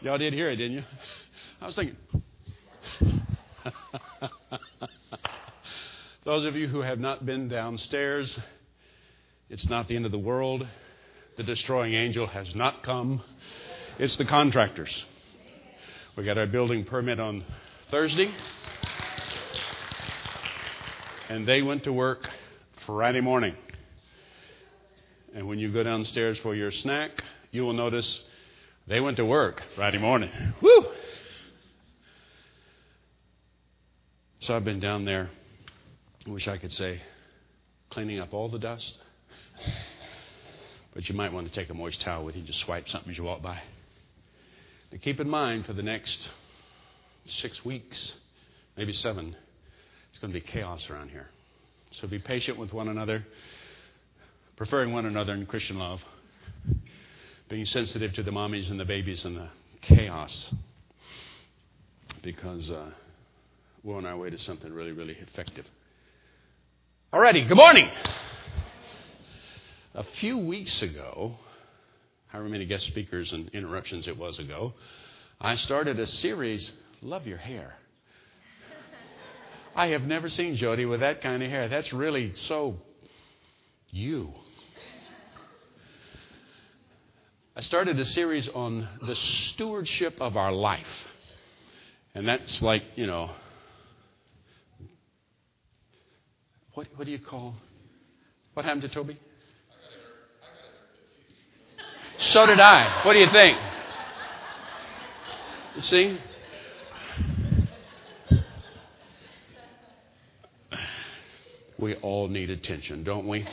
Y'all did hear it, didn't you? I was thinking. Those of you who have not been downstairs, it's not the end of the world. The destroying angel has not come. It's the contractors. We got our building permit on Thursday, and they went to work Friday morning. And when you go downstairs for your snack, you will notice they went to work Friday morning. Woo! So I've been down there, I wish I could say, cleaning up all the dust. But you might want to take a moist towel with you, just swipe something as you walk by. Now keep in mind, for the next 6 weeks, maybe 7, it's going to be chaos around here. So be patient with one another, preferring one another in Christian love, being sensitive to the mommies and the babies and the chaos, because we're on our way to something really, really effective. Alrighty, good morning. A few weeks ago, however many guest speakers and interruptions it was ago, I started a series, Love Your Hair. I have never seen Jody with that kind of hair. That's really so you. I started a series on the stewardship of our life. And that's like, what do you call? What happened to Toby? So did I. What do you think? You see? We all need attention, don't we?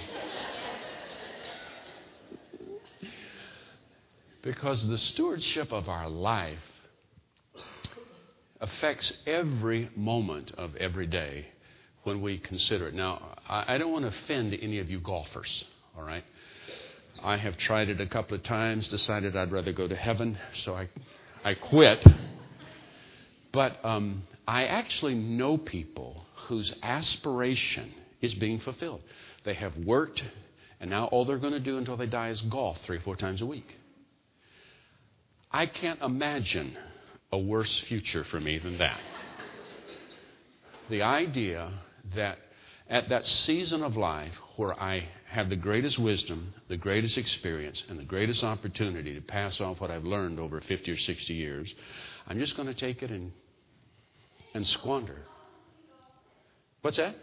Because the stewardship of our life affects every moment of every day when we consider it. Now, I don't want to offend any of you golfers, all right? I have tried it a couple of times, decided I'd rather go to heaven, so I quit. But I actually know people whose aspiration is being fulfilled. They have worked, and now all they're going to do until they die is golf 3 or 4 times a week. I can't imagine a worse future for me than that. The idea that at that season of life where I have the greatest wisdom, the greatest experience, and the greatest opportunity to pass on what I've learned over 50 or 60 years, I'm just going to take it and squander. What's that?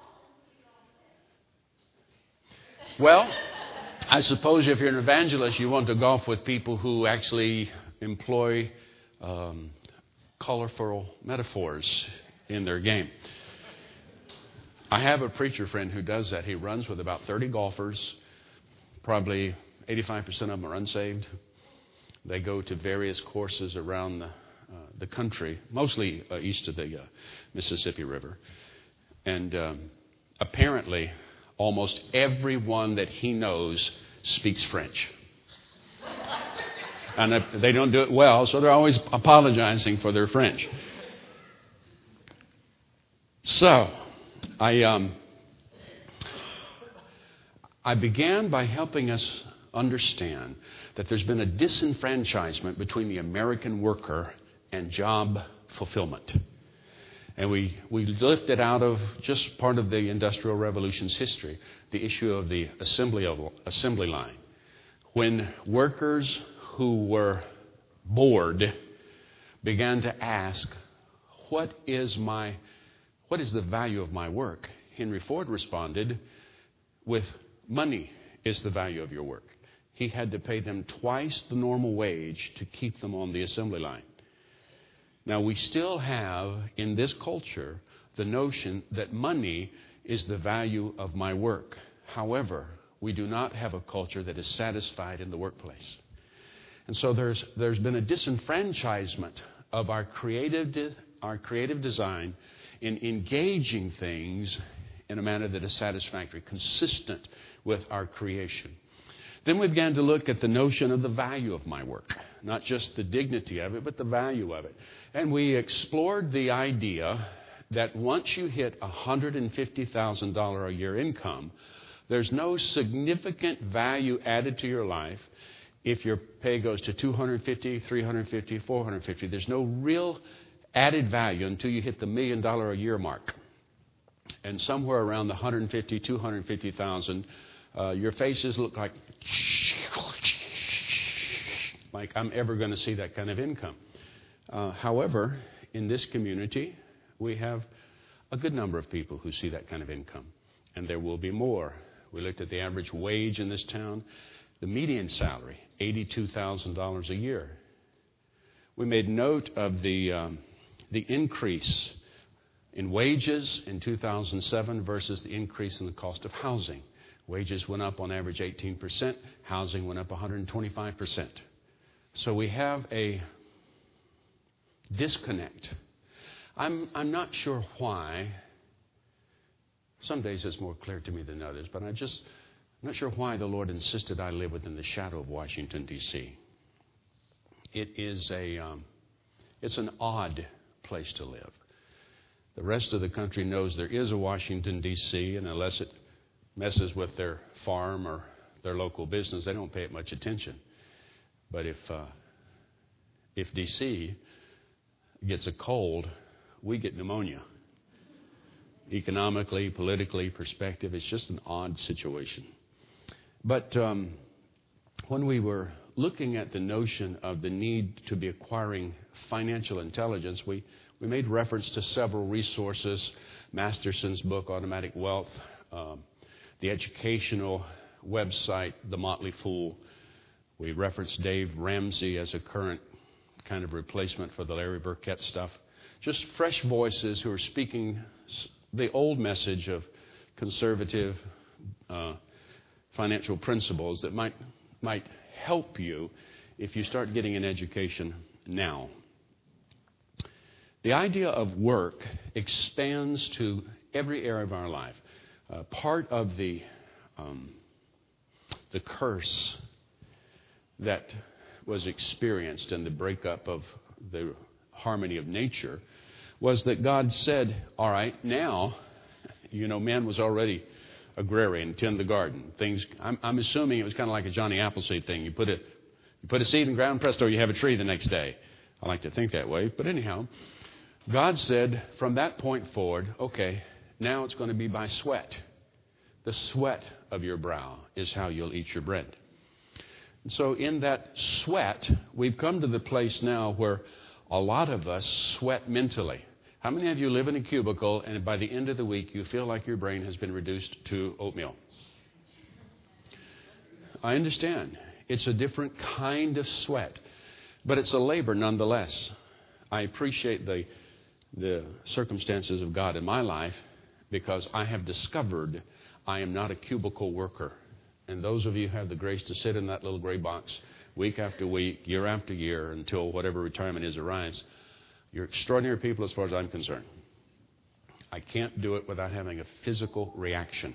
Well, I suppose if you're an evangelist, you want to golf with people who actually employ colorful metaphors in their game. I have a preacher friend who does that. He runs with about 30 golfers. Probably 85% of them are unsaved. They go to various courses around the country, mostly east of the Mississippi River. And apparently, almost everyone that he knows speaks French. And they don't do it well, so they're always apologizing for their French. So, I began by helping us understand that there's been a disenfranchisement between the American worker and job fulfillment. And we lifted out of just part of the Industrial Revolution's history the issue of the assembly line. When workers who were bored began to ask, what is the value of my work? Henry Ford responded with, money is the value of your work. He had to pay them twice the normal wage to keep them on the assembly line. Now, we still have in this culture the notion that money is the value of my work. However, we do not have a culture that is satisfied in the workplace. And so there's been a disenfranchisement of our creative design in engaging things in a manner that is satisfactory, consistent with our creation. Then we began to look at the notion of the value of my work, not just the dignity of it, but the value of it. And we explored the idea that once you hit $150,000 a year income, there's no significant value added to your life if your pay goes to $250, $350, $450. There's no real added value until you hit the $1 million a year mark. And somewhere around the $150,000, $250,000, your faces look like I'm ever going to see that kind of income. However, in this community, we have a good number of people who see that kind of income. And there will be more. We looked at the average wage in this town. The median salary, $82,000 a year. We made note of the increase in wages in 2007 versus the increase in the cost of housing. Wages went up on average 18%. Housing went up 125%. So we have a disconnect. I'm not sure why. Some days it's more clear to me than others, but I'm not sure why the Lord insisted I live within the shadow of Washington, D.C. It is it's an odd place to live. The rest of the country knows there is a Washington, D.C., and unless it messes with their farm or their local business, they don't pay it much attention. But if D.C. gets a cold, we get pneumonia. Economically, politically, perspective, it's just an odd situation. But when we were looking at the notion of the need to be acquiring financial intelligence, we made reference to several resources, Masterson's book, Automatic Wealth, the educational website, The Motley Fool. We referenced Dave Ramsey as a current kind of replacement for the Larry Burkett stuff. Just fresh voices who are speaking the old message of conservative financial principles that might help you if you start getting an education now. The idea of work expands to every area of our life. Part of the curse that was experienced in the breakup of the harmony of nature was that God said, all right, now, man was already agrarian, tend the garden. I'm assuming it was kind of like a Johnny Appleseed thing. You put a seed in the ground, presto, you have a tree the next day. I like to think that way. But anyhow, God said from that point forward, okay, now it's going to be by sweat. The sweat of your brow is how you'll eat your bread. And so in that sweat, we've come to the place now where a lot of us sweat mentally. How many of you live in a cubicle and by the end of the week you feel like your brain has been reduced to oatmeal? I understand. It's a different kind of sweat, but it's a labor nonetheless. I appreciate the circumstances of God in my life because I have discovered I am not a cubicle worker. And those of you who have the grace to sit in that little gray box week after week, year after year, until whatever retirement is arrives, you're extraordinary people as far as I'm concerned. I can't do it without having a physical reaction.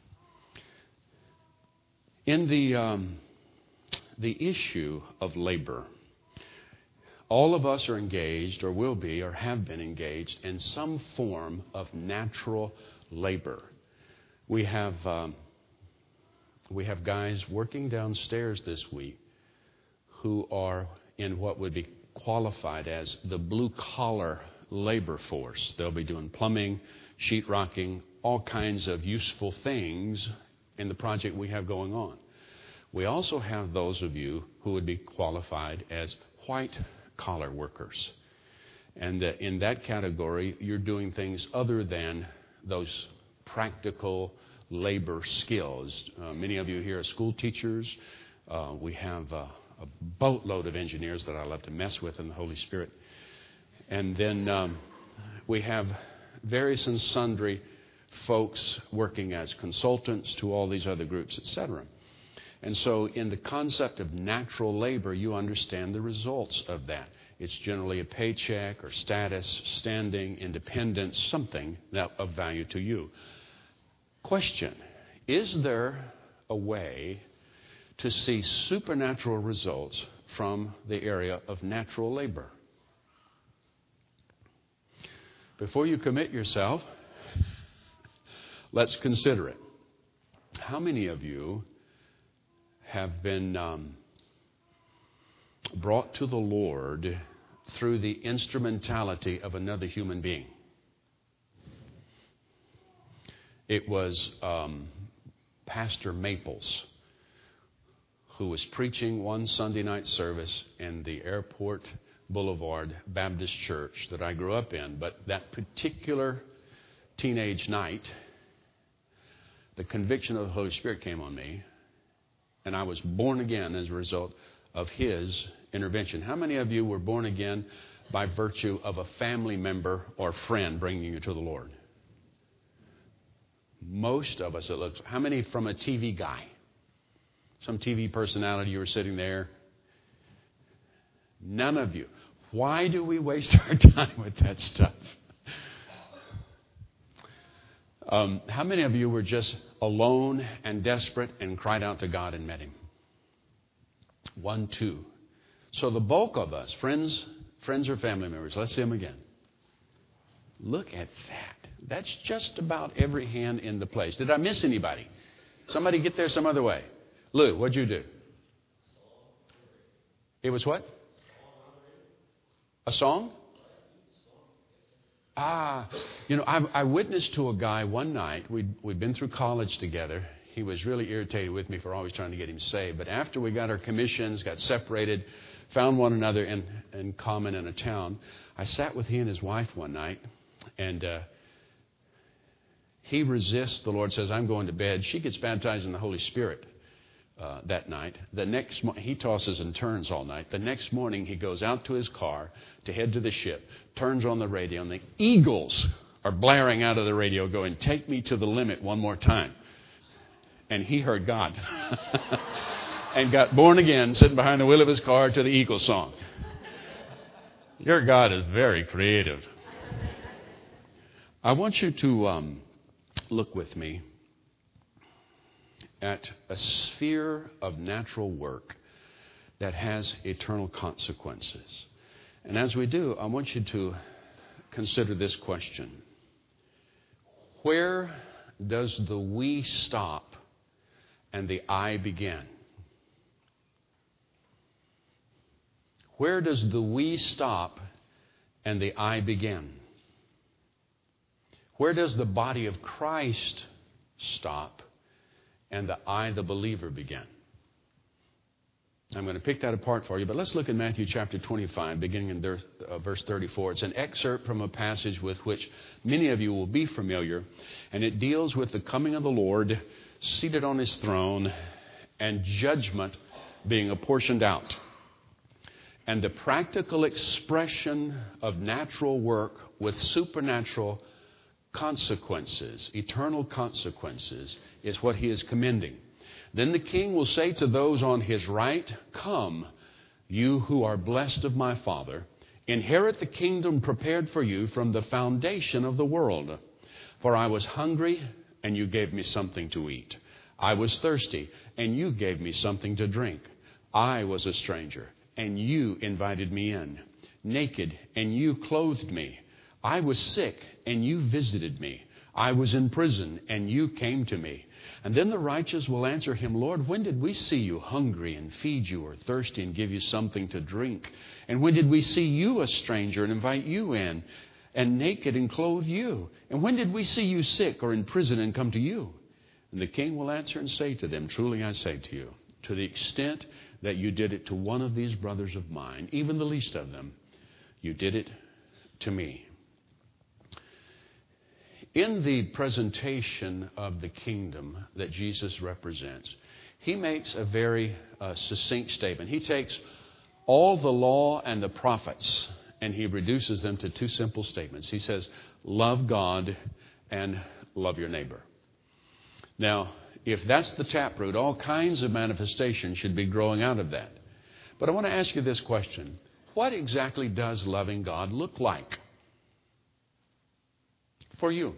In the issue of labor, all of us are engaged or will be or have been engaged in some form of natural labor. We have guys working downstairs this week who are in what would be qualified as the blue-collar labor force. They'll be doing plumbing, sheetrocking, all kinds of useful things in the project we have going on. We also have those of you who would be qualified as white-collar workers. And in that category, you're doing things other than those practical labor skills. Many of you here are school teachers. We have a boatload of engineers that I love to mess with in the Holy Spirit. And then we have various and sundry folks working as consultants to all these other groups, etc. And so in the concept of natural labor, you understand the results of that. It's generally a paycheck or status, standing, independence, something of value to you. Question: is there a way to see supernatural results from the area of natural labor? Before you commit yourself, let's consider it. How many of you have been brought to the Lord through the instrumentality of another human being. It was Pastor Maples, who was preaching one Sunday night service in the Airport Boulevard Baptist Church that I grew up in. But that particular teenage night, the conviction of the Holy Spirit came on me, and I was born again as a result of His intervention. How many of you were born again by virtue of a family member or friend bringing you to the Lord? Most of us, it looks. How many from a TV guy? Some TV personality, you were sitting there. None of you. Why do we waste our time with that stuff? How many of you were just alone and desperate and cried out to God and met Him? 1, 2. So the bulk of us, friends or family members, let's see them again. Look at that. That's just about every hand in the place. Did I miss anybody? Somebody get there some other way. Lou, what'd you do? It was what? A song? I witnessed to a guy one night. We'd been through college together. He was really irritated with me for always trying to get him saved. But after we got our commissions, got separated, found one another in common in a town, I sat with he and his wife one night, and he resists. The Lord says, I'm going to bed. She gets baptized in the Holy Spirit that night. He tosses and turns all night. The next morning, he goes out to his car to head to the ship, turns on the radio, and the Eagles are blaring out of the radio going, take me to the limit one more time. And he heard God and got born again, sitting behind the wheel of his car to the Eagles song. Your God is very creative. I want you to look with me at a sphere of natural work that has eternal consequences. And as we do, I want you to consider this question. Where does the we stop and the I begin? Where does the we stop and the I begin? Where does the body of Christ stop and the I, the believer, begin? I'm going to pick that apart for you, but let's look at Matthew chapter 25, beginning in verse 34. It's an excerpt from a passage with which many of you will be familiar, and it deals with the coming of the Lord seated on His throne and judgment being apportioned out, and the practical expression of natural work with supernatural consequences, eternal consequences, is what He is commending. Then the King will say to those on His right, come, you who are blessed of my Father, inherit the kingdom prepared for you from the foundation of the world. For I was hungry, and you gave me something to eat. I was thirsty, and you gave me something to drink. I was a stranger, and you invited me in. Naked, and you clothed me. I was sick, and you visited me. I was in prison, and you came to me. And then the righteous will answer Him, Lord, when did we see you hungry and feed you, or thirsty and give you something to drink? And when did we see you a stranger and invite you in, and naked and clothe you? And when did we see you sick or in prison and come to you? And the King will answer and say to them, truly I say to you, to the extent that you did it to one of these brothers of mine, even the least of them, you did it to me. In the presentation of the kingdom that Jesus represents, He makes a very succinct statement. He takes all the law and the prophets and He reduces them to two simple statements. He says, love God and love your neighbor. Now, if that's the taproot, all kinds of manifestations should be growing out of that. But I want to ask you this question. What exactly does loving God look like for you?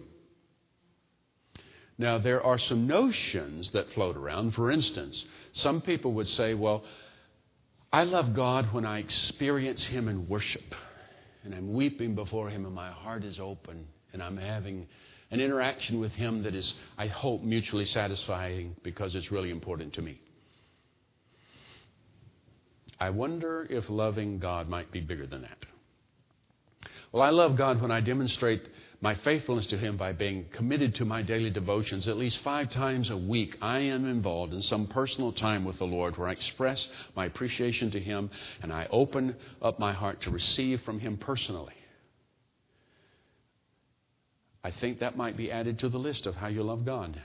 Now, there are some notions that float around. For instance, some people would say, well, I love God when I experience Him in worship, and I'm weeping before Him, and my heart is open, and I'm having an interaction with Him that is, I hope, mutually satisfying because it's really important to me. I wonder if loving God might be bigger than that. Well, I love God when I demonstrate my faithfulness to Him by being committed to my daily devotions. At least 5 times a week, I am involved in some personal time with the Lord where I express my appreciation to Him and I open up my heart to receive from Him personally. I think that might be added to the list of how you love God.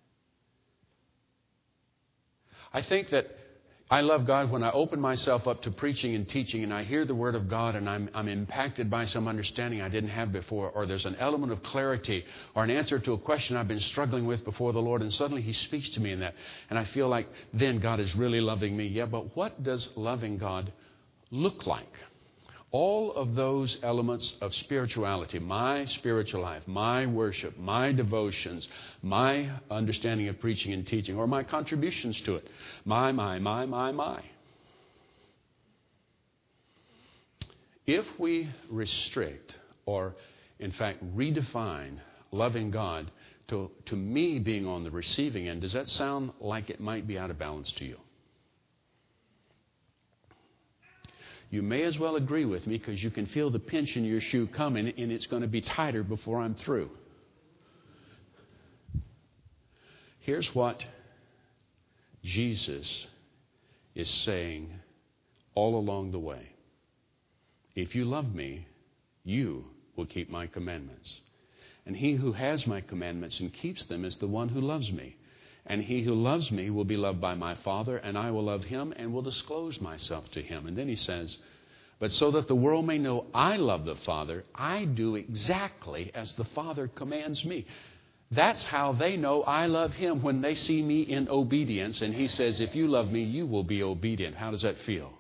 I think that I love God when I open myself up to preaching and teaching and I hear the Word of God and I'm impacted by some understanding I didn't have before, or there's an element of clarity or an answer to a question I've been struggling with before the Lord, and suddenly He speaks to me in that. And I feel like then God is really loving me. Yeah, but what does loving God look like? All of those elements of spirituality, my spiritual life, my worship, my devotions, my understanding of preaching and teaching, or my contributions to it. My. If we restrict or, in fact, redefine loving God to me being on the receiving end, does that sound like it might be out of balance to you? You may as well agree with me, because you can feel the pinch in your shoe coming and it's going to be tighter before I'm through. Here's what Jesus is saying all along the way. If you love me, you will keep my commandments. And he who has my commandments and keeps them is the one who loves me. And he who loves me will be loved by my Father, and I will love him and will disclose myself to him. And then he says, but so that the world may know I love the Father, I do exactly as the Father commands me. That's how they know I love him, when they see me in obedience. And he says, if you love me, you will be obedient. How does that feel?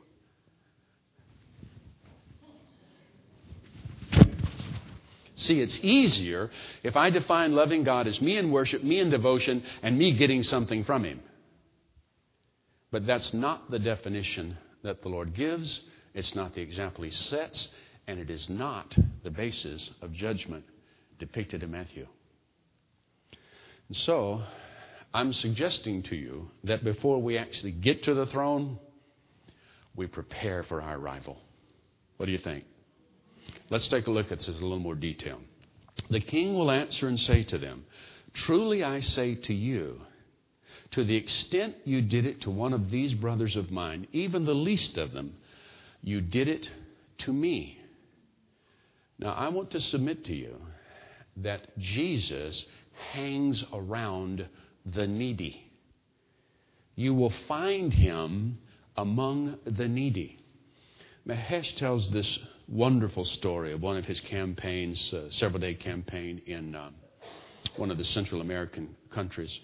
See, it's easier if I define loving God as me in worship, me in devotion, and me getting something from him. But that's not the definition that the Lord gives. It's not the example he sets. And it is not the basis of judgment depicted in Matthew. And so, I'm suggesting to you that before we actually get to the throne, we prepare for our arrival. What do you think? Let's take a look at this in a little more detail. The king will answer and say to them, truly I say to you, to the extent you did it to one of these brothers of mine, even the least of them, you did it to me. Now, I want to submit to you that Jesus hangs around the needy. You will find him among the needy. Mahesh tells this wonderful story of one of his campaigns, several-day campaign in one of the Central African countries.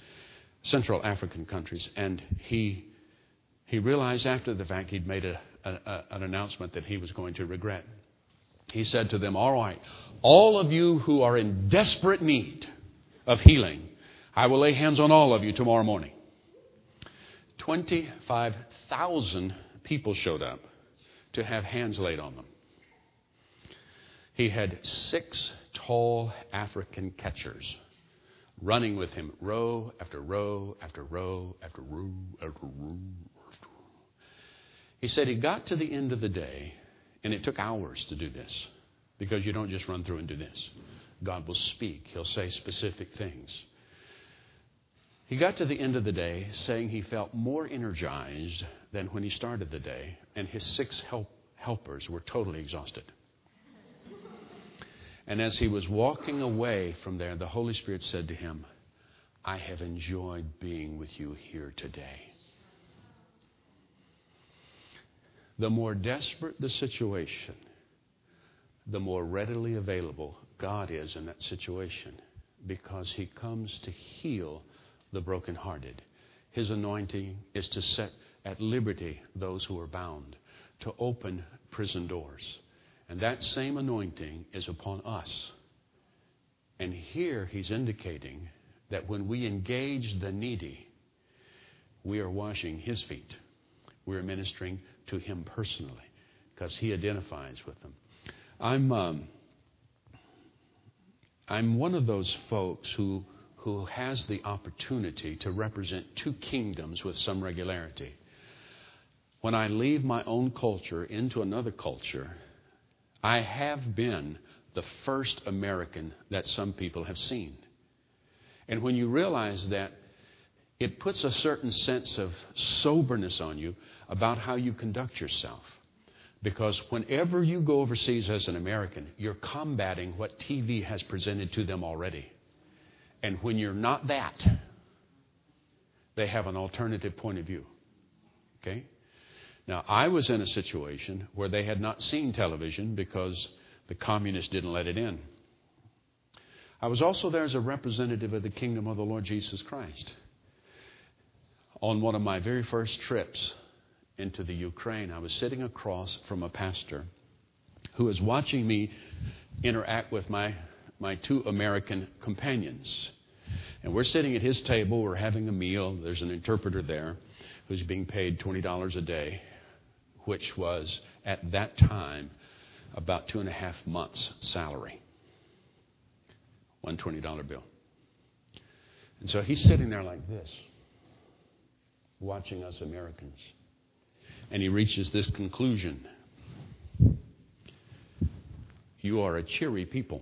And he realized after the fact he'd made an announcement that he was going to regret. He said to them, all right, all of you who are in desperate need of healing, I will lay hands on all of you tomorrow morning. 25,000 people showed up to have hands laid on them. He had 6 tall African catchers running with him, row after row after row after row after row. He said he got to the end of the day, and it took hours to do this, because you don't just run through and do this. God will speak. He'll say specific things. He got to the end of the day saying he felt more energized than when he started the day, and his 6 helpers were totally exhausted. And as he was walking away from there, the Holy Spirit said to him, I have enjoyed being with you here today. The more desperate the situation, the more readily available God is in that situation, because he comes to heal the brokenhearted. His anointing is to set at liberty those who are bound, to open prison doors. And that same anointing is upon us. And here he's indicating that when we engage the needy, we are washing his feet. We are ministering to him personally, because he identifies with them. I'm one of those folks who has the opportunity to represent 2 kingdoms with some regularity. when I leave my own culture into another culture, I have been the first American that some people have seen. And when you realize that, it puts a certain sense of soberness on you about how you conduct yourself. Because whenever you go overseas as an American, you're combating what TV has presented to them already. And when you're not that, they have an alternative point of view. Okay? Now, I was in a situation where they had not seen television because the communists didn't let it in. I was also there as a representative of the kingdom of the Lord Jesus Christ. On one of my very first trips into the Ukraine, I was sitting across from a pastor who was watching me interact with my two American companions. And we're sitting at his table. We're having a meal. There's an interpreter there who's being paid $20 a day, which was, at that time, about 2.5 months' salary. One $20 bill. And so he's sitting there like this, watching us Americans. And he reaches this conclusion. You are a cheery people.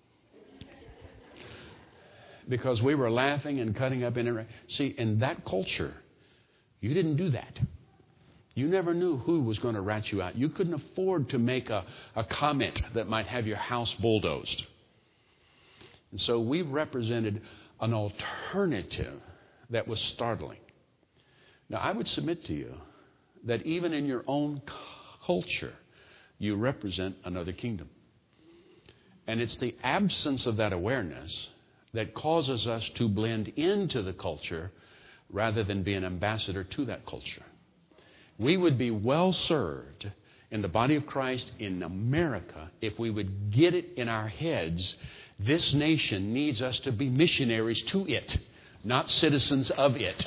Because we were laughing and cutting up in it. See, in that culture, you didn't do that. You never knew who was going to rat you out. You couldn't afford to make a comment that might have your house bulldozed. And so we represented an alternative that was startling. Now, I would submit to you that even in your own culture, you represent another kingdom. And it's the absence of that awareness that causes us to blend into the culture rather than be an ambassador to that culture. We would be well served in the body of Christ in America if we would get it in our heads. This nation needs us to be missionaries to it, not citizens of it.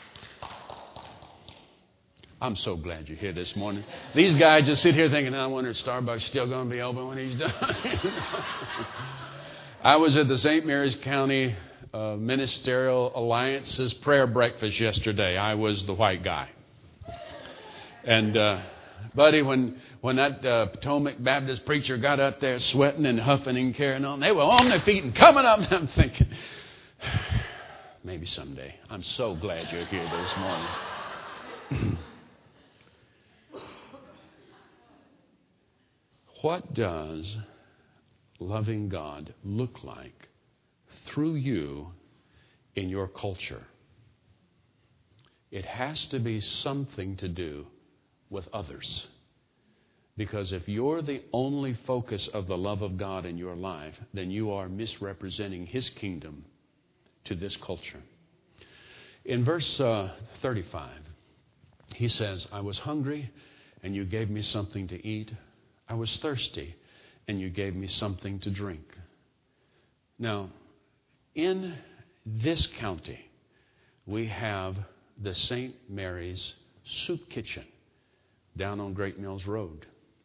I'm so glad you're here this morning. These guys just sit here thinking, I wonder if Starbucks is still going to be open when he's done. I was at the St. Mary's County Ministerial Alliance's prayer breakfast yesterday. I was the white guy. And, buddy, when that Potomac Baptist preacher got up there sweating and huffing and carrying on, they were on their feet and coming up. And I'm thinking, maybe someday. I'm so glad you're here this morning. What does loving God look like through you in your culture? It has to be something to do with others. Because if you're the only focus of the love of God in your life, then you are misrepresenting His kingdom to this culture. In verse 35, he says, I was hungry and you gave me something to eat. I was thirsty and you gave me something to drink. Now, in this county, we have the St. Mary's Soup Kitchen down on Great Mills Road.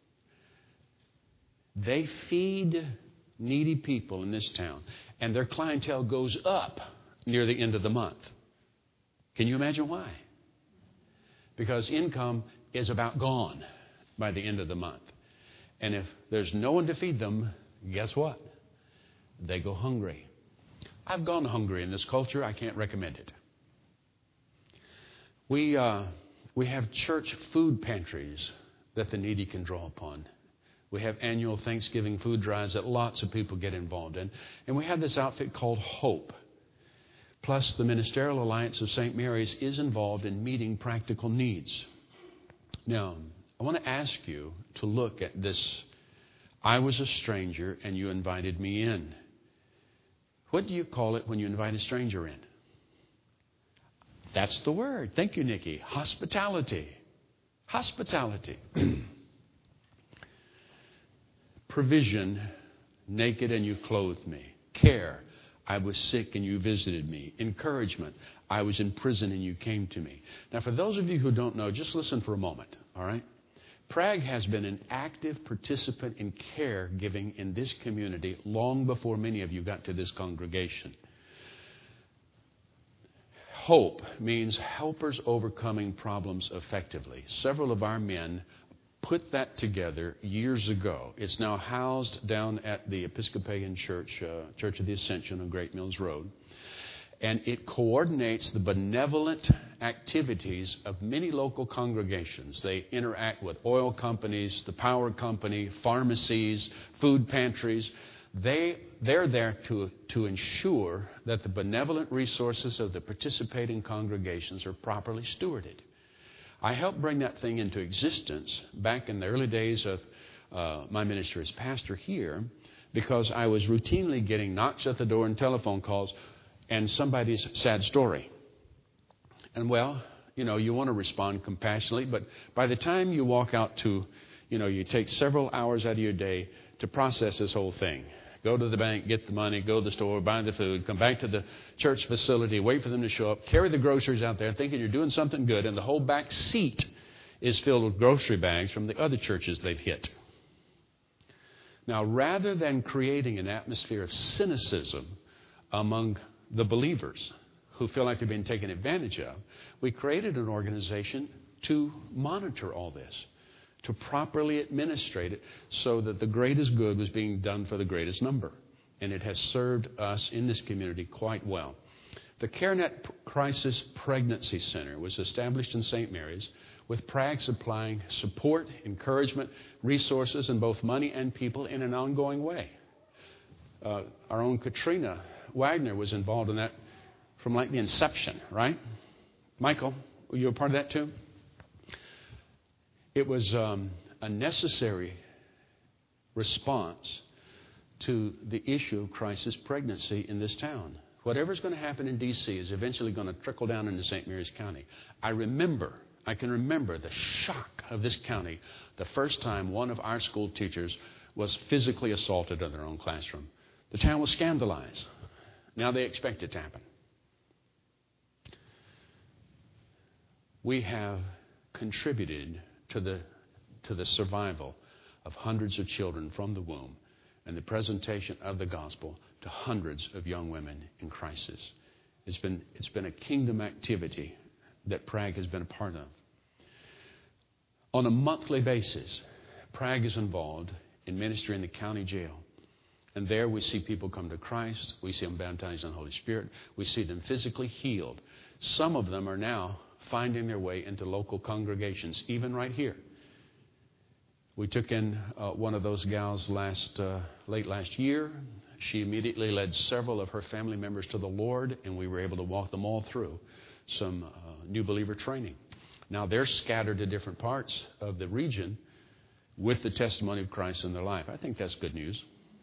They feed needy people in this town, and their clientele goes up near the end of the month. Can you imagine why? Because income is about gone by the end of the month. And if there's no one to feed them, guess what? They go hungry. I've gone hungry in this culture. I can't recommend it. We have church food pantries that the needy can draw upon. We have annual Thanksgiving food drives that lots of people get involved in. And we have this outfit called Hope. Plus, the Ministerial Alliance of St. Mary's is involved in meeting practical needs. Now, I want to ask you to look at this. I was a stranger and you invited me in. What do you call it when you invite a stranger in? That's the word. Thank you, Nikki. Hospitality. Hospitality. Provision. Naked and you clothed me. Care. I was sick and you visited me. Encouragement. I was in prison and you came to me. Now, for those of you who don't know, just listen for a moment. All right? Prague has been an active participant in caregiving in this community long before many of you got to this congregation. HOPE means Helpers Overcoming Problems Effectively. Several of our men put that together years ago. It's now housed down at the Episcopalian Church, Church of the Ascension on Great Mills Road. And it coordinates the benevolent activities of many local congregations. They interact with oil companies, the power company, pharmacies, food pantries. They're there to ensure that the benevolent resources of the participating congregations are properly stewarded. I helped bring that thing into existence back in the early days of my ministry as pastor here, because I was routinely getting knocks at the door and telephone calls and somebody's sad story. And well, you want to respond compassionately, but by the time you walk out to, you take several hours out of your day to process this whole thing. Go to the bank, get the money, go to the store, buy the food, come back to the church facility, wait for them to show up, carry the groceries out there thinking you're doing something good, and the whole back seat is filled with grocery bags from the other churches they've hit. Now, rather than creating an atmosphere of cynicism among the believers who feel like they're being taken advantage of, we created an organization to monitor all this, to properly administrate it so that the greatest good was being done for the greatest number. And it has served us in this community quite well. The CareNet Crisis Pregnancy Center was established in St. Mary's with Prague supplying support, encouragement, resources, and both money and people in an ongoing way. Our own Katrina Wagner was involved in that from like the inception, right? Michael, were you a part of that too? It was a necessary response to the issue of crisis pregnancy in this town. Whatever's going to happen in D.C. is eventually going to trickle down into St. Mary's County. I can remember the shock of this county the first time one of our school teachers was physically assaulted in their own classroom. The town was scandalized. Now they expect it to happen. We have contributed to the survival of hundreds of children from the womb and the presentation of the gospel to hundreds of young women in crisis. It's been a kingdom activity that Prague has been a part of. On a monthly basis, Prague is involved in ministry in the county jail. And there we see people come to Christ. We see them baptized in the Holy Spirit. We see them physically healed. Some of them are now finding their way into local congregations, even right here. We took in one of those gals late last year. She immediately led several of her family members to the Lord, and we were able to walk them all through some new believer training. Now they're scattered to different parts of the region with the testimony of Christ in their life. I think that's good news.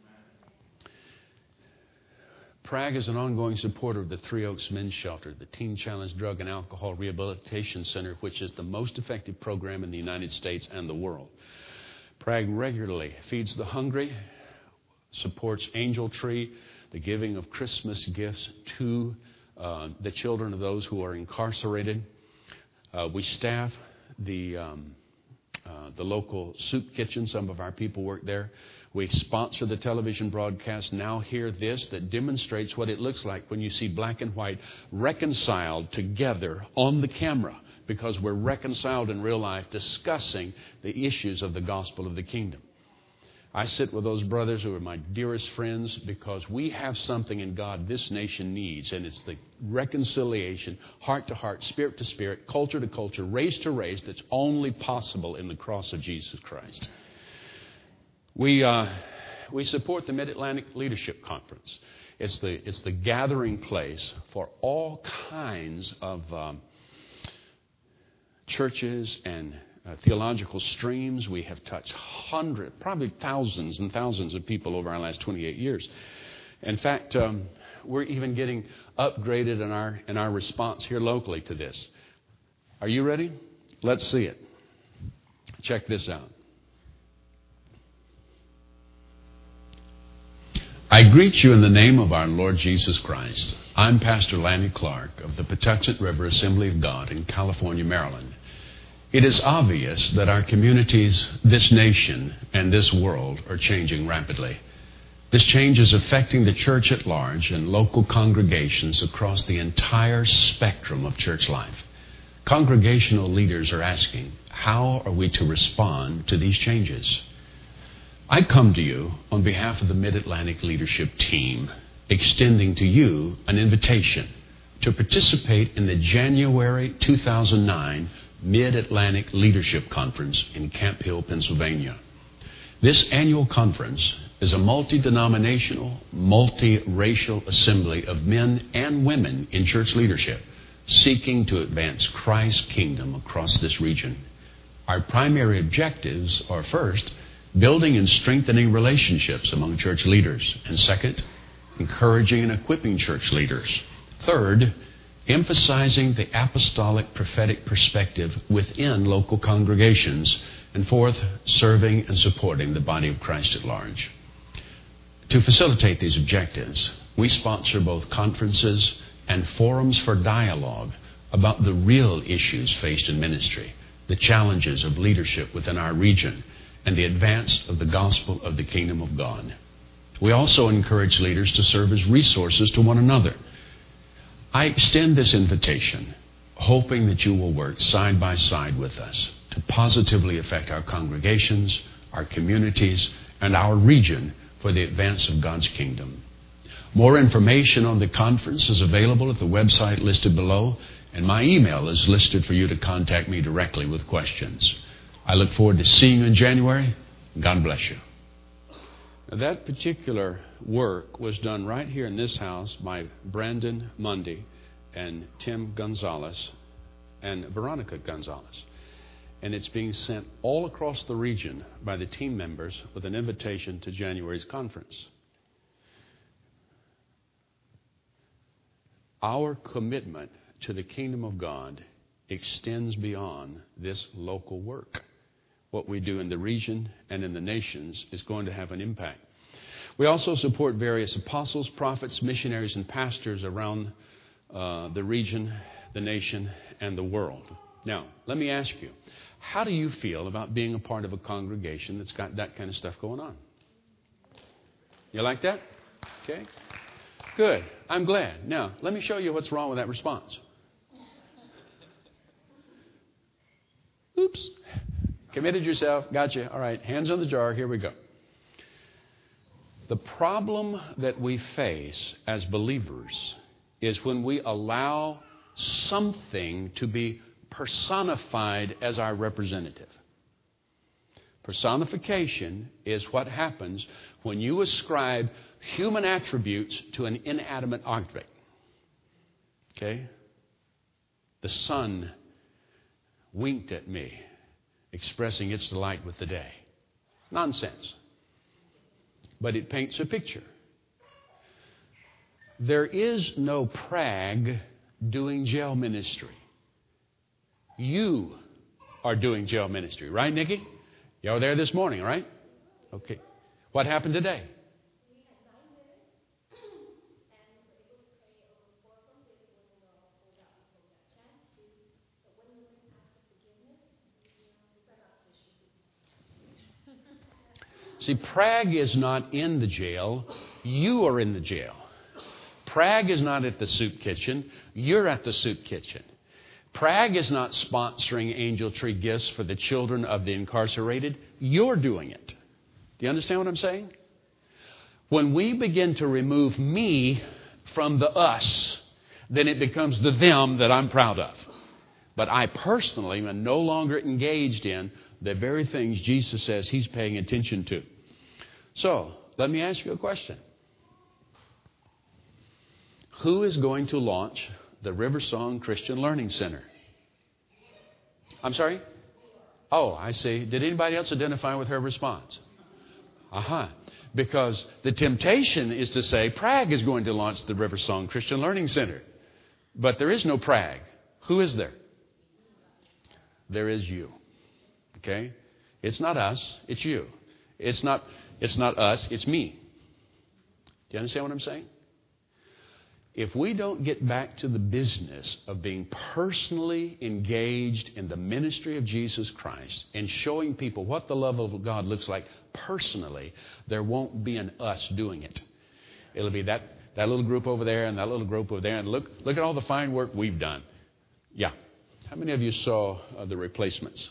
Prague is an ongoing supporter of the Three Oaks Men's Shelter, the Teen Challenge Drug and Alcohol Rehabilitation Center, which is the most effective program in the United States and the world. Prague regularly feeds the hungry, supports Angel Tree, the giving of Christmas gifts to the children of those who are incarcerated. We staff the local soup kitchen. Some of our people work there. We sponsor the television broadcast, Now Hear This, that demonstrates what it looks like when you see black and white reconciled together on the camera, because we're reconciled in real life discussing the issues of the gospel of the kingdom. I sit with those brothers who are my dearest friends because we have something in God this nation needs, and it's the reconciliation, heart to heart, spirit to spirit, culture to culture, race to race, that's only possible in the cross of Jesus Christ. We support the Mid-Atlantic Leadership Conference. It's the gathering place for all kinds of churches and theological streams. We have touched hundreds, probably thousands and thousands of people over our last 28 years. In fact, we're even getting upgraded in our response here locally to this. Are you ready? Let's see it. Check this out. I greet you in the name of our Lord Jesus Christ. I'm Pastor Lanny Clark of the Patuxent River Assembly of God in California, Maryland. It is obvious that our communities, this nation, and this world are changing rapidly. This change is affecting the church at large and local congregations across the entire spectrum of church life. Congregational leaders are asking, how are we to respond to these changes? I come to you on behalf of the Mid-Atlantic Leadership Team, extending to you an invitation to participate in the January 2009 Mid-Atlantic Leadership Conference in Camp Hill, Pennsylvania. This annual conference is a multi-denominational, multi-racial assembly of men and women in church leadership seeking to advance Christ's kingdom across this region. Our primary objectives are, first, building and strengthening relationships among church leaders, and second, encouraging and equipping church leaders. Third, emphasizing the apostolic prophetic perspective within local congregations. And fourth, serving and supporting the body of Christ at large. To facilitate these objectives, we sponsor both conferences and forums for dialogue about the real issues faced in ministry, the challenges of leadership within our region, and the advance of the gospel of the kingdom of God. We also encourage leaders to serve as resources to one another. I extend this invitation, hoping that you will work side by side with us to positively affect our congregations, our communities, and our region for the advance of God's kingdom. More information on the conference is available at the website listed below, and my email is listed for you to contact me directly with questions. I look forward to seeing you in January. God bless you. Now, that particular work was done right here in this house by Brandon Mundy and Tim Gonzalez and Veronica Gonzalez. And it's being sent all across the region by the team members with an invitation to January's conference. Our commitment to the kingdom of God extends beyond this local work. What we do in the region and in the nations is going to have an impact. We also support various apostles, prophets, missionaries, and pastors around the region, the nation, and the world. Now, let me ask you, how do you feel about being a part of a congregation that's got that kind of stuff going on? You like that? Okay. Good. I'm glad. Now, let me show you what's wrong with that response. Oops. Committed yourself. Gotcha. All right. Hands on the jar. Here we go. The problem that we face as believers is when we allow something to be personified as our representative. Personification is what happens when you ascribe human attributes to an inanimate object. Okay? The sun winked at me, expressing its delight with the day. Nonsense. But it paints a picture. There is no Prague doing jail ministry. You are doing jail ministry. Right, Nikki? You were there this morning, right? Okay. What happened today? See, Prague is not in the jail. You are in the jail. Prague is not at the soup kitchen. You're at the soup kitchen. Prague is not sponsoring angel tree gifts for the children of the incarcerated. You're doing it. Do you understand what I'm saying? When we begin to remove me from the us, then it becomes the them that I'm proud of. But I personally am no longer engaged in the very things Jesus says He's paying attention to. So, let me ask you a question. Who is going to launch the Riversong Christian Learning Center? I'm sorry? Oh, I see. Did anybody else identify with her response? Because the temptation is to say Prague is going to launch the Riversong Christian Learning Center. But there is no Prague. Who is there? There is you. Okay? It's not us, it's you. It's not us, it's me. Do you understand what I'm saying? If we don't get back to the business of being personally engaged in the ministry of Jesus Christ and showing people what the love of God looks like personally, there won't be an us doing it. It'll be that little group over there and that little group over there. And look at all the fine work we've done. Yeah. How many of you saw The Replacements?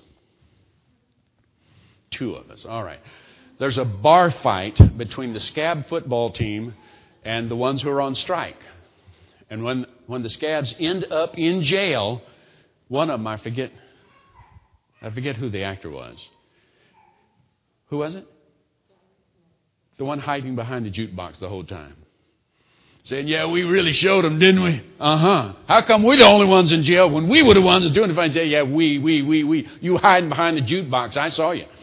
2 of us. All right. There's a bar fight between the scab football team and the ones who are on strike. And when the scabs end up in jail, one of them, I forget who the actor was. Who was it? The one hiding behind the jukebox the whole time. Saying, yeah, we really showed them, didn't we? Uh-huh. How come we're the only ones in jail when we were the ones doing it? If I say, yeah, we. You hiding behind the jukebox. I saw you.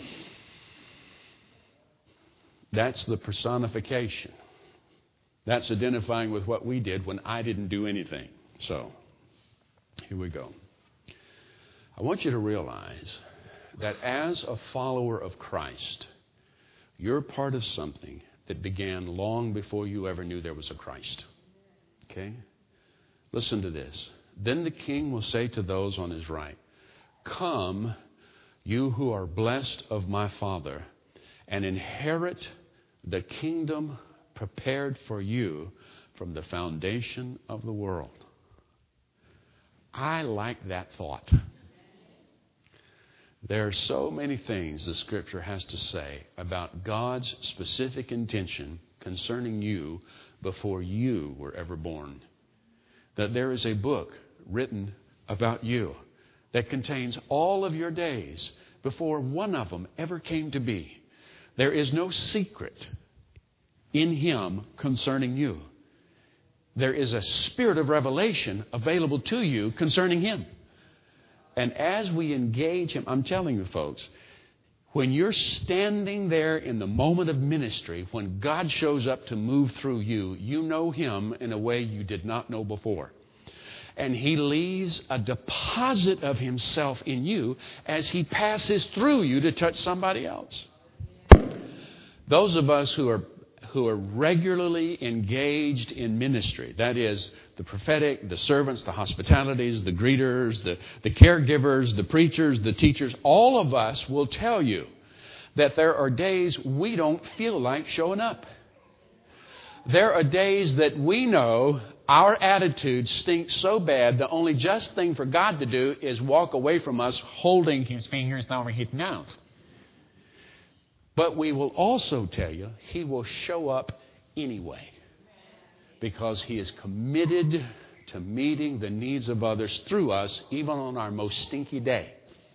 That's the personification. That's identifying with what we did when I didn't do anything. So, here we go. I want you to realize that as a follower of Christ, you're part of something that began long before you ever knew there was a Christ. Okay? Listen to this. Then the king will say to those on his right, come, you who are blessed of my Father, and inherit the kingdom prepared for you from the foundation of the world. I like that thought. There are so many things the Scripture has to say about God's specific intention concerning you before you were ever born. That there is a book written about you that contains all of your days before one of them ever came to be. There is no secret in Him concerning you. There is a spirit of revelation available to you concerning Him. And as we engage Him, I'm telling you folks, when you're standing there in the moment of ministry, when God shows up to move through you, you know Him in a way you did not know before. And He leaves a deposit of Himself in you as He passes through you to touch somebody else. Those of us who are regularly engaged in ministry, that is, the prophetic, the servants, the hospitalities, the greeters, the caregivers, the preachers, the teachers, all of us will tell you that there are days we don't feel like showing up. There are days that we know our attitude stinks so bad the only just thing for God to do is walk away from us holding His fingers over His mouth. But we will also tell you He will show up anyway because He is committed to meeting the needs of others through us even on our most stinky day.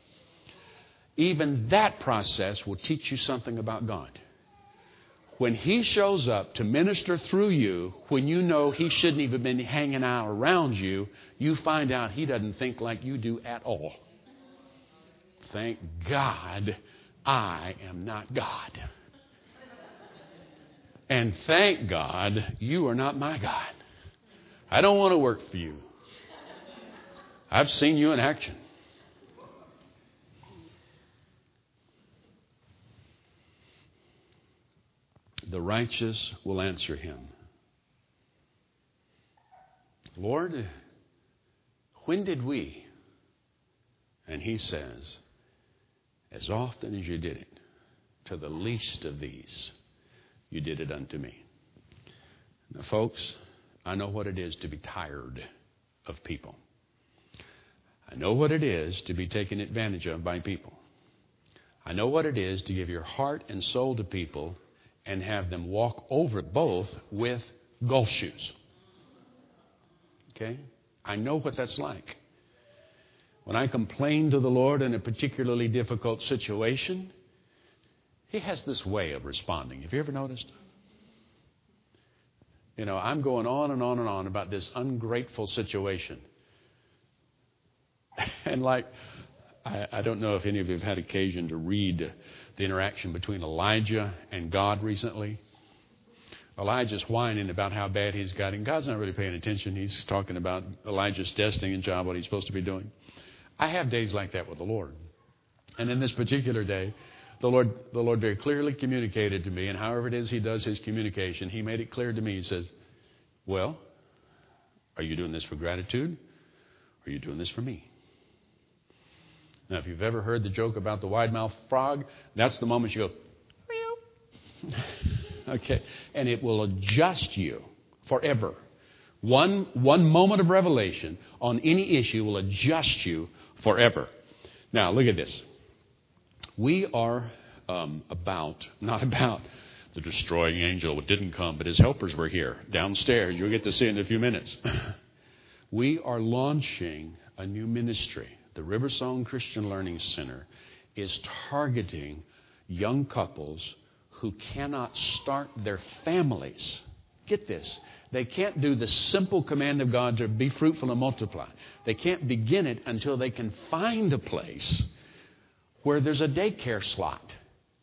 Even that process will teach you something about God. When He shows up to minister through you, when you know He shouldn't even been hanging out around you, you find out He doesn't think like you do at all. Thank God I am not God. And thank God you are not my God. I don't want to work for you. I've seen you in action. The righteous will answer Him, Lord, when did we? And He says, as often as you did it to the least of these, you did it unto me. Now, folks, I know what it is to be tired of people. I know what it is to be taken advantage of by people. I know what it is to give your heart and soul to people and have them walk over both with golf shoes. Okay? I know what that's like. When I complain to the Lord in a particularly difficult situation, He has this way of responding. Have you ever noticed? You know, I'm going on and on and on about this ungrateful situation. And like, I don't know if any of you have had occasion to read the interaction between Elijah and God recently. Elijah's whining about how bad he's got it. And God's not really paying attention. He's talking about Elijah's destiny and job, what he's supposed to be doing. I have days like that with the Lord. And in this particular day, the Lord very clearly communicated to me, and however it is He does His communication, He made it clear to me. He says, well, Are you doing this for gratitude? Or are you doing this for me? Now, if you've ever heard the joke about the wide-mouthed frog, that's the moment you go, okay, and it will adjust you forever. One moment of revelation on any issue will adjust you forever. Now, look at this. We are not about the destroying angel. It didn't come, but his helpers were here downstairs. You'll get to see it in a few minutes. We are launching a new ministry. The Riversong Christian Learning Center is targeting young couples who cannot start their families. Get this. They can't do the simple command of God to be fruitful and multiply. They can't begin it until they can find a place where there's a daycare slot.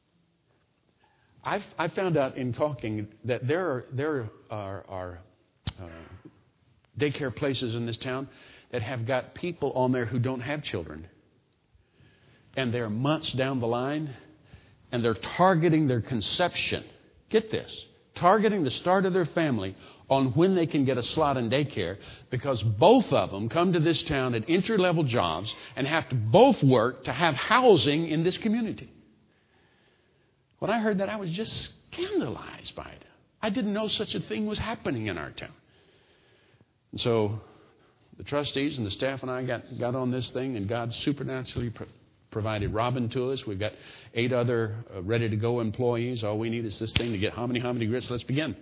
I found out in talking that there are daycare places in this town that have got people on there who don't have children. And they're months down the line, and they're targeting their conception. Get this. Targeting the start of their family on when they can get a slot in daycare, because both of them come to this town at entry-level jobs and have to both work to have housing in this community. When I heard that, I was just scandalized by it. I didn't know such a thing was happening in our town. And so the trustees and the staff and I got on this thing, and God supernaturally provided Robin to us. We've got 8 other ready-to-go employees. All we need is this thing to get hominy grits. Let's begin.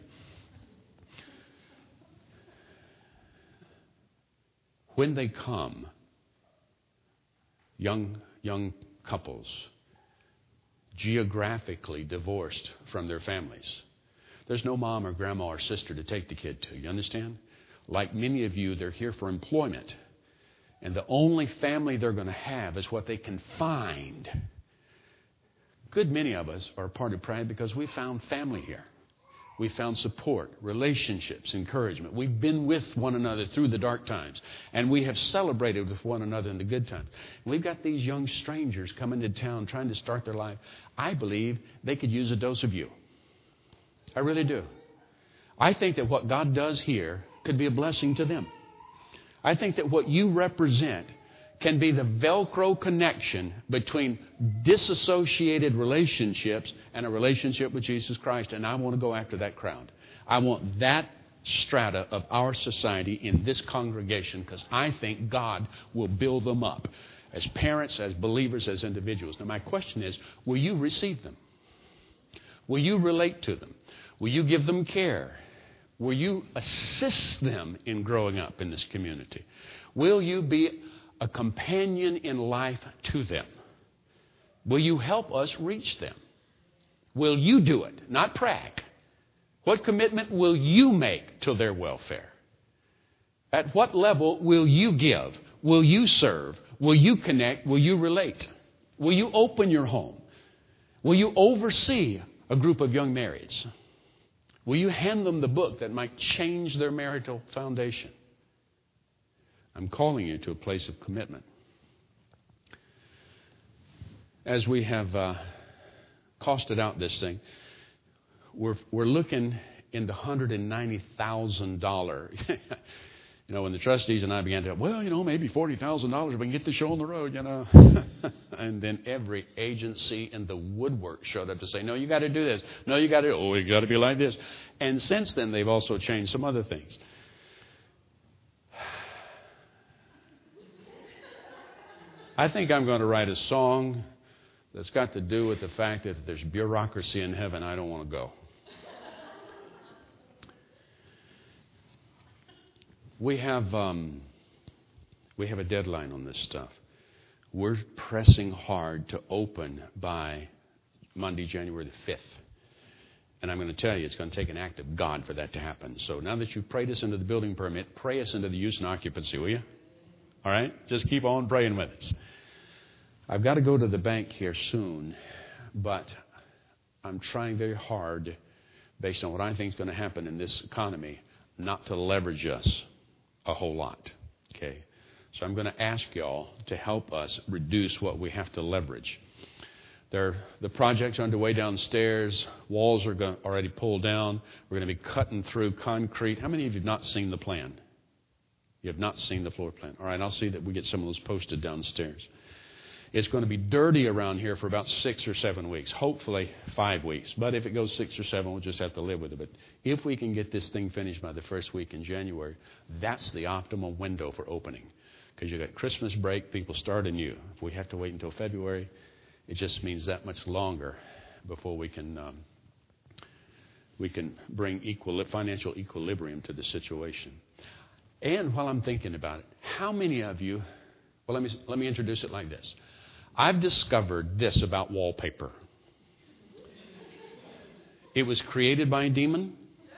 When they come, young couples, geographically divorced from their families, there's no mom or grandma or sister to take the kid to. You understand? Like many of you, they're here for employment. And the only family they're going to have is what they can find. Good many of us are part of Pride because we found family here. We found support, relationships, encouragement. We've been with one another through the dark times. And we have celebrated with one another in the good times. We've got these young strangers coming to town trying to start their life. I believe they could use a dose of you. I really do. I think that what God does here could be a blessing to them. I think that what you represent can be the Velcro connection between disassociated relationships and a relationship with Jesus Christ. And I want to go after that crowd. I want that strata of our society in this congregation, because I think God will build them up as parents, as believers, as individuals. Now, my question is, will you receive them? Will you relate to them? Will you give them care? Will you assist them in growing up in this community? Will you be a companion in life to them? Will you help us reach them? Will you do it? Not brag. What commitment will you make to their welfare? At what level will you give? Will you serve? Will you connect? Will you relate? Will you open your home? Will you oversee a group of young marrieds? Will you hand them the book that might change their marital foundation? I'm calling you to a place of commitment. As we have costed out this thing, we're looking in the $190,000. You know, when the trustees and I began to, maybe $40,000 we can get the show on the road, And then every agency in the woodwork showed up to say, no, you got to do this. No, you got to, you got to be like this. And since then, they've also changed some other things. I think I'm going to write a song that's got to do with the fact that if there's bureaucracy in heaven, I don't want to go. We have a deadline on this stuff. We're pressing hard to open by Monday, January the 5th. And I'm going to tell you, it's going to take an act of God for that to happen. So now that you've prayed us into the building permit, pray us into the use and occupancy, will you? All right? Just keep on praying with us. I've got to go to the bank here soon, but I'm trying very hard, based on what I think is going to happen in this economy, not to leverage us a whole lot. Okay? So I'm going to ask y'all to help us reduce what we have to leverage. The project's underway downstairs. Walls are already pulled down. We're going to be cutting through concrete. How many of you have not seen the plan? You have not seen the floor plan. All right, I'll see that we get some of those posted downstairs. It's going to be dirty around here for about 6 or 7 weeks, hopefully 5 weeks. But if it goes 6 or 7, we'll just have to live with it. But if we can get this thing finished by the first week in January, that's the optimal window for opening. Because you've got Christmas break, people start anew. If we have to wait until February, it just means that much longer before we can bring financial equilibrium to the situation. And while I'm thinking about it, how many of you, well, let me introduce it like this. I've discovered this about wallpaper. It was created by a demon.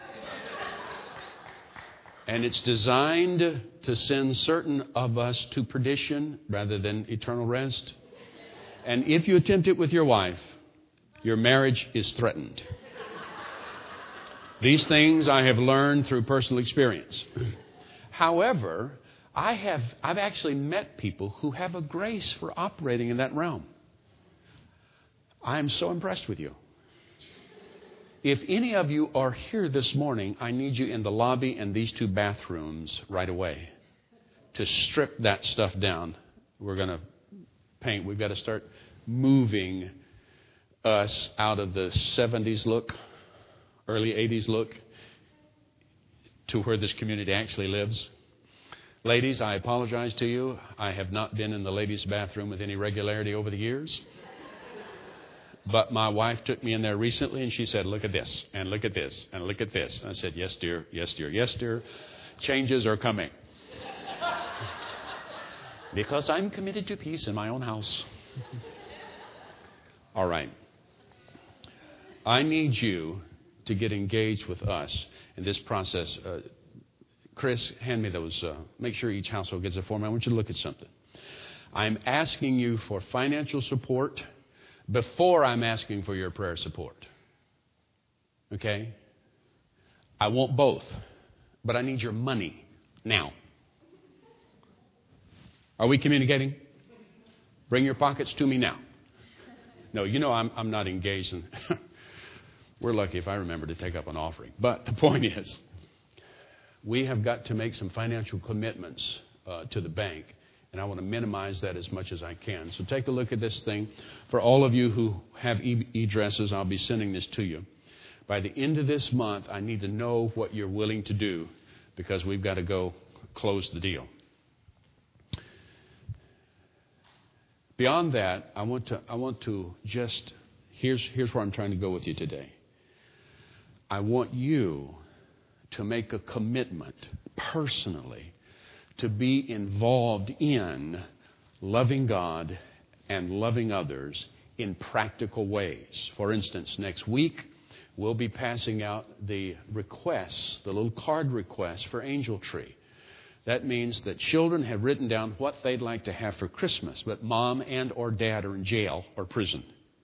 And it's designed to send certain of us to perdition rather than eternal rest. And if you attempt it with your wife, your marriage is threatened. These things I have learned through personal experience. However, I've actually met people who have a grace for operating in that realm. I am so impressed with you. If any of you are here this morning, I need you in the lobby and these 2 bathrooms right away to strip that stuff down. We're going to paint. We've got to start moving us out of the 70s look, early 80s look, to where this community actually lives. Ladies, I apologize to you. I have not been in the ladies' bathroom with any regularity over the years. But my wife took me in there recently and she said, look at this, and look at this, and look at this. And I said, yes, dear, yes, dear, yes, dear. Changes are coming. Because I'm committed to peace in my own house. All right. I need you to get engaged with us in this process. Chris, hand me those. Make sure each household gets a form. I want you to look at something. I'm asking you for financial support before I'm asking for your prayer support. Okay? I want both, but I need your money now. Are we communicating? Bring your pockets to me now. No, you know I'm not engaged in... We're lucky if I remember to take up an offering. But the point is, we have got to make some financial commitments to the bank. And I want to minimize that as much as I can. So take a look at this thing. For all of you who have e-addresses, I'll be sending this to you. By the end of this month, I need to know what you're willing to do because we've got to go close the deal. Beyond that, I want to just, here's where I'm trying to go with you today. I want you to make a commitment personally to be involved in loving God and loving others in practical ways. For instance, next week, we'll be passing out the requests, the little card requests for Angel Tree. That means that children have written down what they'd like to have for Christmas, but mom and or dad are in jail or prison.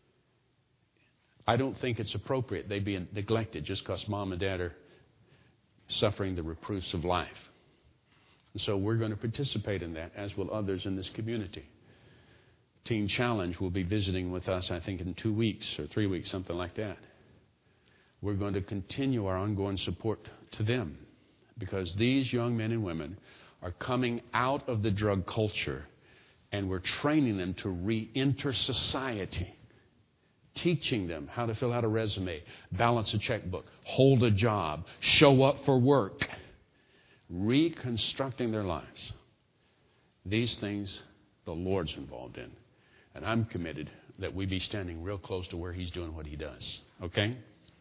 I don't think it's appropriate they be neglected just because mom and dad are suffering the reproofs of life. And so we're going to participate in that, as will others in this community. Teen Challenge will be visiting with us, I think, in 2 weeks or 3 weeks, something like that. We're going to continue our ongoing support to them because these young men and women are coming out of the drug culture and we're training them to re-enter society. Teaching them how to fill out a resume, balance a checkbook, hold a job, show up for work, reconstructing their lives. These things the Lord's involved in. And I'm committed that we be standing real close to where He's doing what He does. Okay?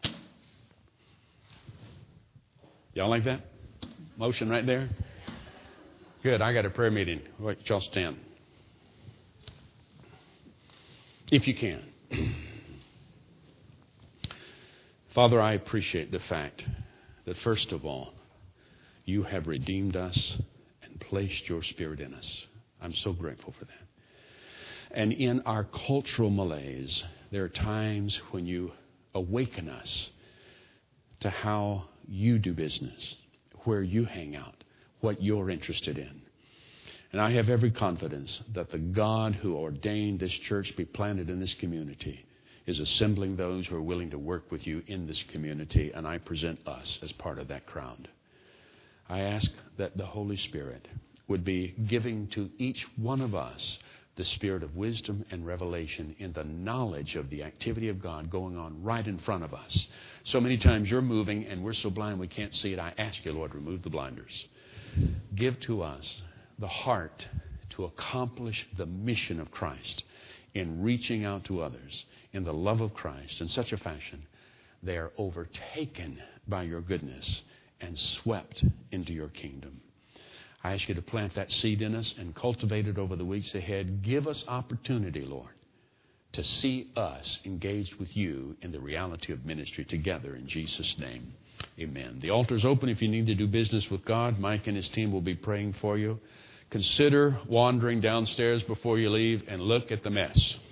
Y'all like that? Motion right there? Good. I got a prayer meeting. Wait, y'all stand. If you can. Father, I appreciate the fact that, first of all, you have redeemed us and placed your Spirit in us. I'm so grateful for that. And in our cultural malaise, there are times when you awaken us to how you do business, where you hang out, what you're interested in. And I have every confidence that the God who ordained this church be planted in this community is assembling those who are willing to work with you in this community, and I present us as part of that crowd. I ask that the Holy Spirit would be giving to each one of us the spirit of wisdom and revelation in the knowledge of the activity of God going on right in front of us. So many times you're moving and we're so blind we can't see it. I ask you, Lord, remove the blinders. Give to us the heart to accomplish the mission of Christ in reaching out to others in the love of Christ in such a fashion they are overtaken by your goodness and swept into your kingdom. I ask you to plant that seed in us and cultivate it over the weeks ahead. Give us opportunity, Lord, to see us engaged with you in the reality of ministry together in Jesus' name. Amen. The altar is open if you need to do business with God. Mike and his team will be praying for you. Consider wandering downstairs before you leave and look at the mess.